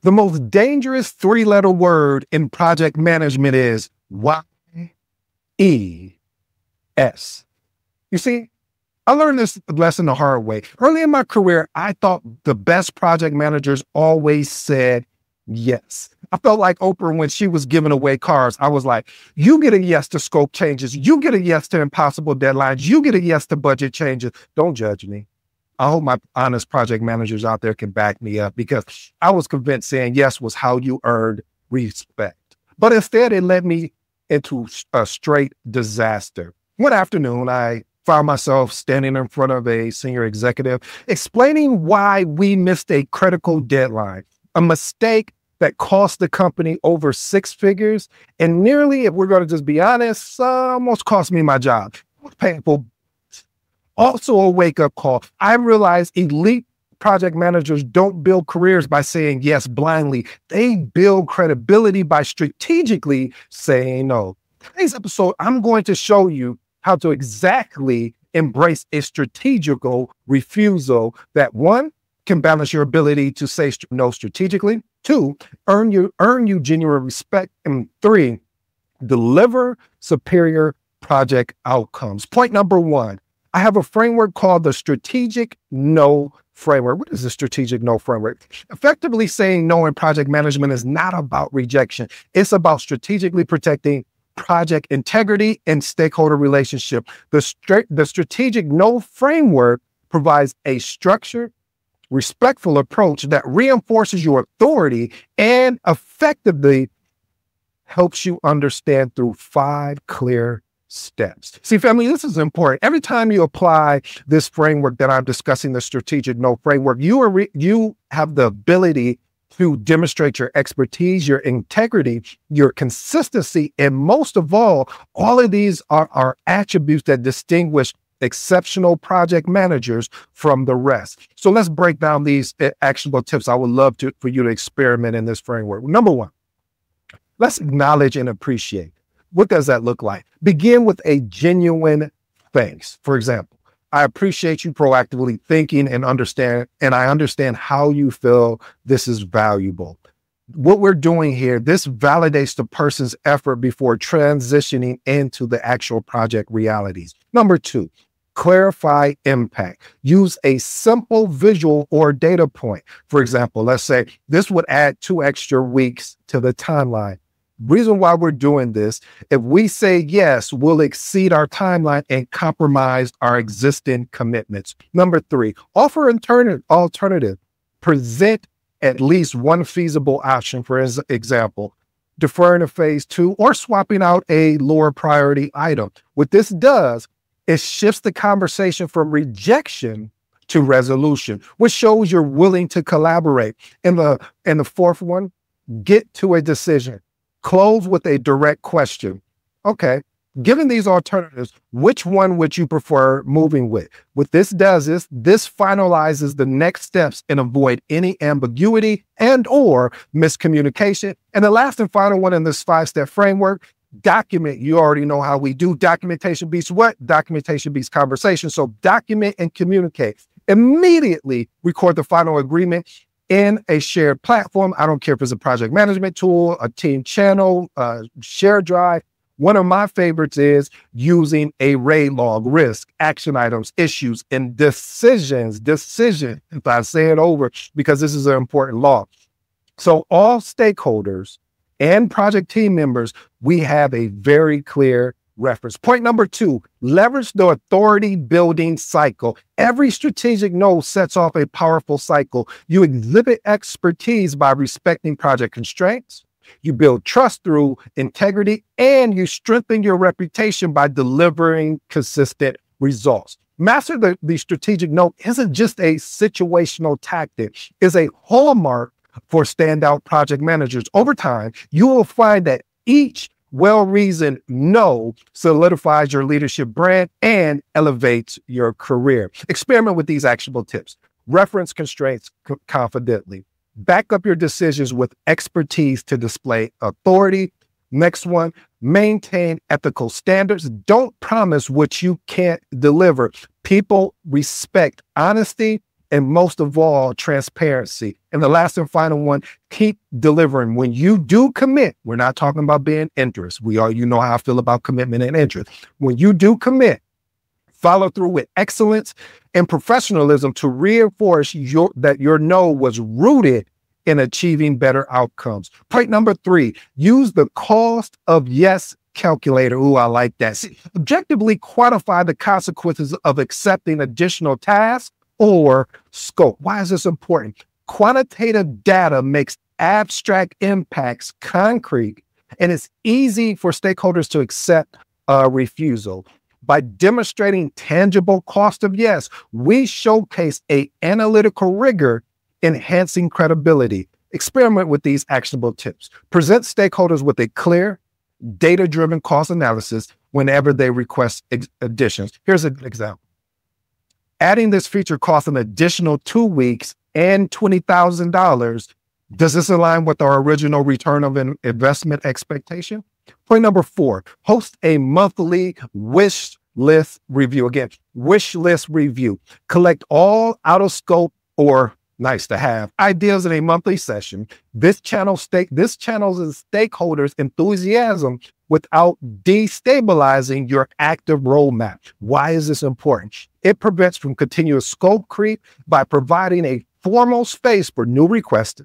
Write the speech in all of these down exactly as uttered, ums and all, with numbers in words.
The most dangerous three-letter word in project management is Y E S. You see, I learned this lesson the hard way. Early in my career, I thought the best project managers always said yes. I felt like Oprah when she was giving away cars. I was like, you get a yes to scope changes. You get a yes to impossible deadlines. You get a yes to budget changes. Don't judge me. I hope my honest project managers out there can back me up, because I was convinced saying yes was how you earned respect. But instead, it led me into a straight disaster. One afternoon, I found myself standing in front of a senior executive explaining why we missed a critical deadline, a mistake that cost the company over six figures, and nearly, if we're going to just be honest, uh, almost cost me my job. It was painful. Also a wake-up call. I realized elite project managers don't build careers by saying yes blindly. They build credibility by strategically saying no. Today's episode, I'm going to show you how to exactly embrace a strategical refusal that, one, can balance your ability to say no strategically, two, earn you, earn you genuine respect, and three, deliver superior project outcomes. Point number one, I have a framework called the Strategic No Framework. What is the Strategic No Framework? Effectively saying no in project management is not about rejection. It's about strategically protecting project integrity and stakeholder relationship. The, stra- the Strategic No Framework provides a structured, respectful approach that reinforces your authority and effectively helps you understand through five clear steps. See, family, this is important. Every time you apply this framework that I'm discussing, the Strategic No Framework, you are re- you have the ability to demonstrate your expertise, your integrity, your consistency, and most of all, all of these are, are attributes that distinguish exceptional project managers from the rest. So let's break down these actionable tips. I would love to for you to experiment in this framework. Number one, let's acknowledge and appreciate. What does that look like? Begin with a genuine thanks. For example, I appreciate you proactively thinking and understand, and I understand how you feel this is valuable. What we're doing here, this validates the person's effort before transitioning into the actual project realities. Number two, clarify impact. Use a simple visual or data point. For example, let's say this would add two extra weeks to the timeline. Reason why we're doing this, if we say yes, we'll exceed our timeline and compromise our existing commitments. Number three, offer an alternative, alternative. Present at least one feasible option, for example, deferring to phase two or swapping out a lower priority item. What this does, it shifts the conversation from rejection to resolution, which shows you're willing to collaborate. And the, and the fourth one, get to a decision. Close with a direct question. Okay, given these alternatives, which one would you prefer moving with? What this does is this finalizes the next steps and avoid any ambiguity and or miscommunication. And the last and final one in this five-step framework, document. You already know how we do. Documentation beats what? Documentation beats conversation. So document and communicate. Immediately record the final agreement in a shared platform. I don't care if it's a project management tool, a team channel, a shared drive. One of my favorites is using a RAID log, risk, action items, issues, and decisions. Decision, if I say it over, because this is an important law. So all stakeholders and project team members, we have a very clear reference. Point number two, leverage the authority building cycle. Every strategic no sets off a powerful cycle. You exhibit expertise by respecting project constraints. You build trust through integrity, and you strengthen your reputation by delivering consistent results. Master the, the strategic no isn't just a situational tactic, it's a hallmark for standout project managers. Over time, you will find that each well-reasoned no solidifies your leadership brand and elevates your career. Experiment with these actionable tips. Reference constraints c- confidently. Back up your decisions with expertise to display authority. Next one, maintain ethical standards. Don't promise what you can't deliver. People respect honesty And most of all, transparency. And the last and final one, keep delivering. When you do commit, we're not talking about being interest. We are, you know how I feel about commitment and interest. When you do commit, follow through with excellence and professionalism to reinforce your, that your no was rooted in achieving better outcomes. Point number three, use the cost of yes calculator. Ooh, I like that. See, objectively quantify the consequences of accepting additional tasks or scope. Why is this important? Quantitative data makes abstract impacts concrete, and it's easy for stakeholders to accept a refusal. By demonstrating tangible cost of yes, we showcase a analytical rigor, enhancing credibility. Experiment with these actionable tips. Present stakeholders with a clear, data-driven cost analysis whenever they request ex- additions. Here's an example. Adding this feature costs an additional two weeks and twenty thousand dollars. Does this align with our original return of an investment expectation? Point number four, host a monthly wish list review. Again, wish list review. Collect all out of scope or nice to have ideas in a monthly session. This channel stake, this channels stakeholders' enthusiasm without destabilizing your active roadmap. Why is this important? It prevents from continuous scope creep by providing a formal space for new requests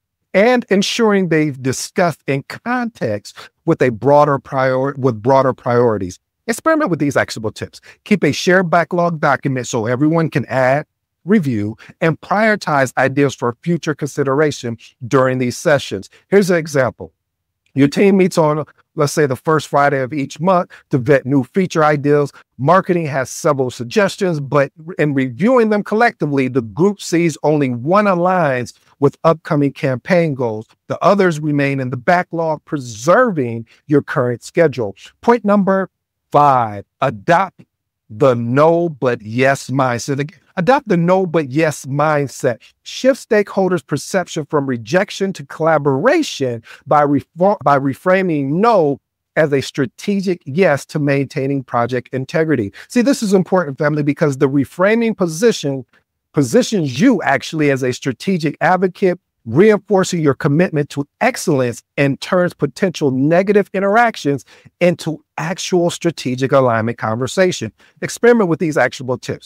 and ensuring they've discussed in context with a broader prior with broader priorities. Experiment with these actionable tips. Keep a shared backlog document so everyone can add, review, and prioritize ideas for future consideration during these sessions. Here's an example. Your team meets on, let's say, the first Friday of each month to vet new feature ideas. Marketing has several suggestions, but in reviewing them collectively, the group sees only one aligns with upcoming campaign goals. The others remain in the backlog, preserving your current schedule. Point number five, adopt the no but yes mindset. Adopt the no but yes mindset. Shift stakeholders' perception from rejection to collaboration by, refor- by reframing no as a strategic yes to maintaining project integrity. See, this is important, family, because the reframing position positions you actually as a strategic advocate, reinforcing your commitment to excellence and turns potential negative interactions into actual strategic alignment conversation. Experiment with these actionable tips.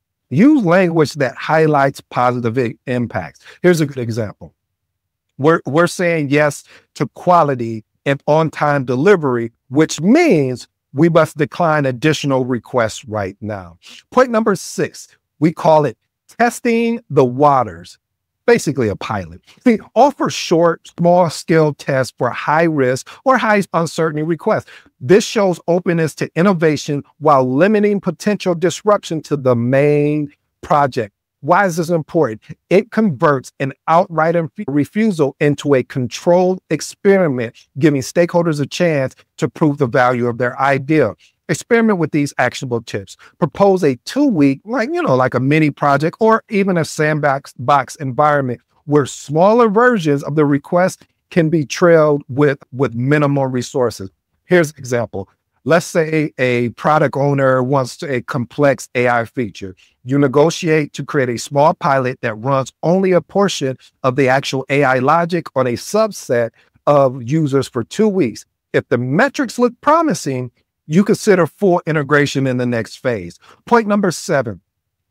Use language that highlights positive i- impacts. Here's a good example. We're, we're saying yes to quality and on-time delivery, which means we must decline additional requests right now. Point number six, we call it testing the waters. Basically a pilot. See, offer short, small-scale tests for high-risk or high uncertainty requests. This shows openness to innovation while limiting potential disruption to the main project. Why is this important? It converts an outright inf- refusal into a controlled experiment, giving stakeholders a chance to prove the value of their idea. Experiment with these actionable tips. Propose a two-week, like, you know, like a mini project or even a sandbox box environment where smaller versions of the request can be trailed with, with minimal resources. Here's an example. Let's say a product owner wants a complex A I feature. You negotiate to create a small pilot that runs only a portion of the actual A I logic on a subset of users for two weeks. If the metrics look promising, you consider full integration in the next phase. Point number seven,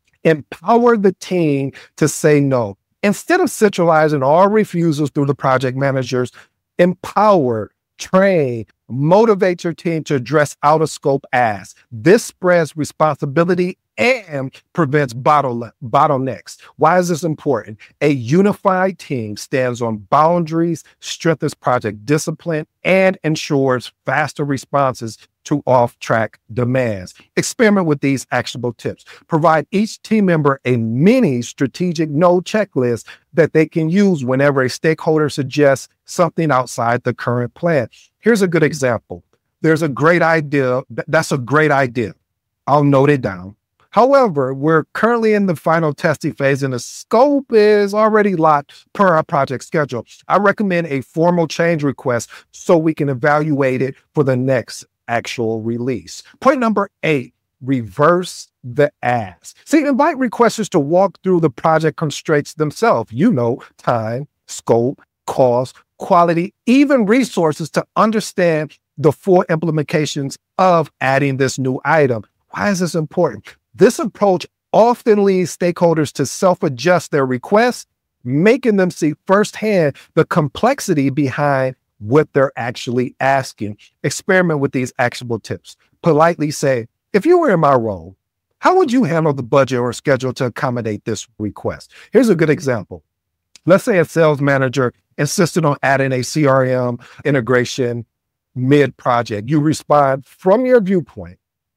empower the team to say no. Instead of centralizing all refusals through the project managers, empower, train, motivate your team to address out of scope asks. This spreads responsibility and prevents bottle- bottlenecks. Why is this important? A unified team stands on boundaries, strengthens project discipline, and ensures faster responses to off-track demands. Experiment with these actionable tips. Provide each team member a mini strategic no checklist that they can use whenever a stakeholder suggests something outside the current plan. Here's a good example. There's a great idea. That's a great idea. I'll note it down. However, we're currently in the final testing phase and the scope is already locked per our project schedule. I recommend a formal change request so we can evaluate it for the next actual release. Point number eight, reverse the ask. See, invite requesters to walk through the project constraints themselves. You know, time, scope, cost, quality, even resources to understand the full implications of adding this new item. Why is this important? This approach often leads stakeholders to self-adjust their requests, making them see firsthand the complexity behind what they're actually asking. Experiment with these actionable tips. Politely say, if you were in my role, how would you handle the budget or schedule to accommodate this request? Here's a good example. Let's say a sales manager insisted on adding a C R M integration mid-project. You respond, from your viewpoint,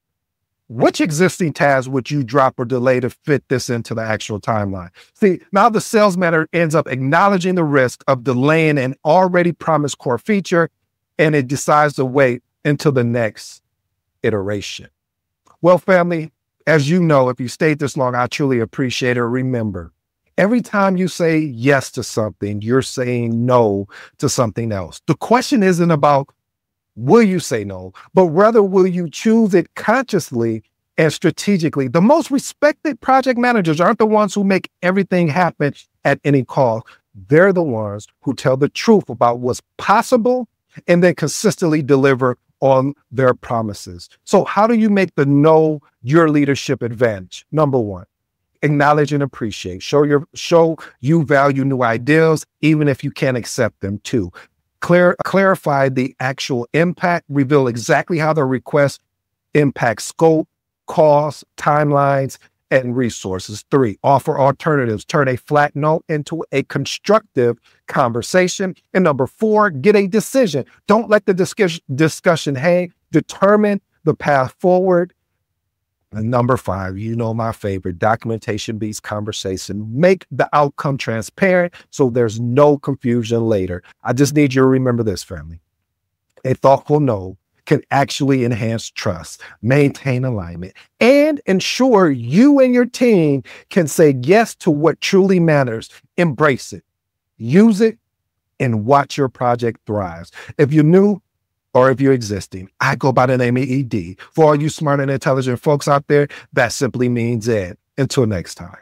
which existing tasks would you drop or delay to fit this into the actual timeline? See, now the sales manager ends up acknowledging the risk of delaying an already promised core feature, and it decides to wait until the next iteration. Well, family, as you know, if you stayed this long, I truly appreciate it. Remember, every time you say yes to something, you're saying no to something else. The question isn't about will you say no, but rather will you choose it consciously and strategically. The most respected project managers aren't the ones who make everything happen at any cost. They're the ones who tell the truth about what's possible and then consistently deliver on their promises. So how do you make the no your leadership advantage? Number one, acknowledge and appreciate. Show your show you value new ideas, even if you can't accept them too. Clear, clarify the actual impact, reveal exactly how the request impacts scope, cost, timelines, and resources. Three, offer alternatives. Turn a flat no into a constructive conversation. And number four, get a decision. Don't let the discuss- discussion hang. Determine the path forward. And number five, you know my favorite, documentation beats conversation. Make the outcome transparent so there's no confusion later. I just need you to remember this, family. A thoughtful no can actually enhance trust, maintain alignment, and ensure you and your team can say yes to what truly matters. Embrace it, use it, and watch your project thrive. If you're new, or if you're existing, I go by the name of E D. For all you smart and intelligent folks out there, that simply means Ed. Until next time.